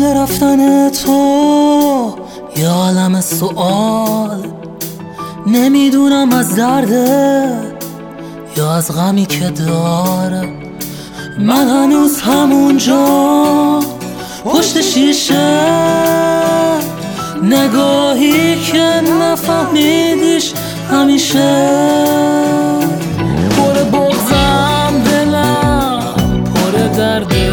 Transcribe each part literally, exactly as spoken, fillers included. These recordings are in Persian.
رفتن تو یه عالم سؤال، نمیدونم از درده یا از غمی که داره. من هنوز همونجا پشت شیشه، نگاهی که نفهمیدیش همیشه. پر بغضم دلم پر درده،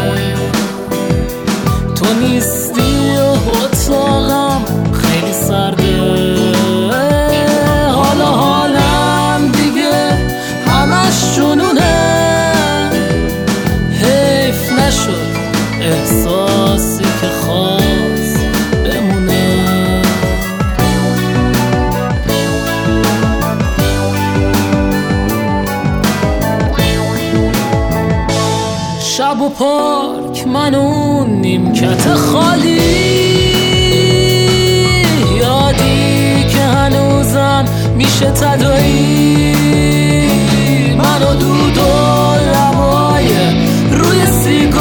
تو نیستی و اتاقم خیلی سرده. حالا حالم دیگه همش جنونه، حیف نشد احساسی که خواست بمونه. شب و پارک من اون نیمکت خالی، یادی که هنوزم میشه تدایی. من و دود و لبای روی سیگار،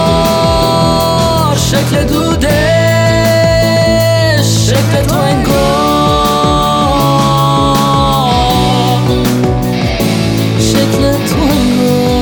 شکل دوده شکل تو انگار، شکل تو انگار.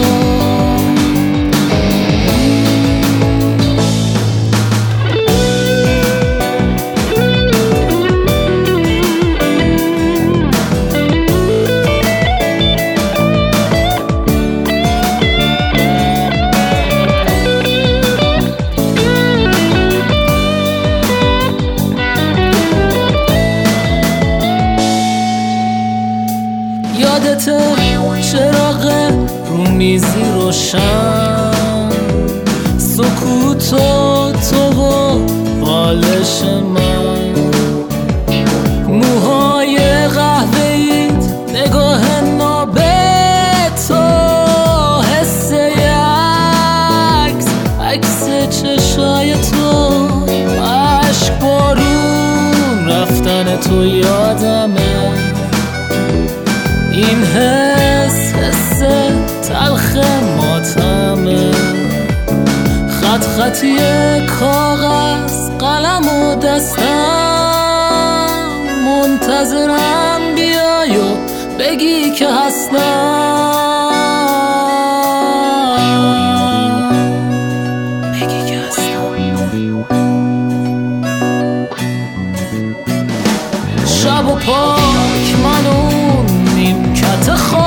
یادته چراغ رو میزی روشن، سکوت و تو و بالش من، موهای قهوه‌ایت، نگاه ناب تو، حس عکس عکس چشای تو، عشق بارون رفتن تو یادمه. این حس حس تلخ ماتمه، خط خطی کاغذ قلم و دستم، منتظرم بیای و بگی که هستم. بگی که هستم. شب و پاک من اون نیمکت خواهد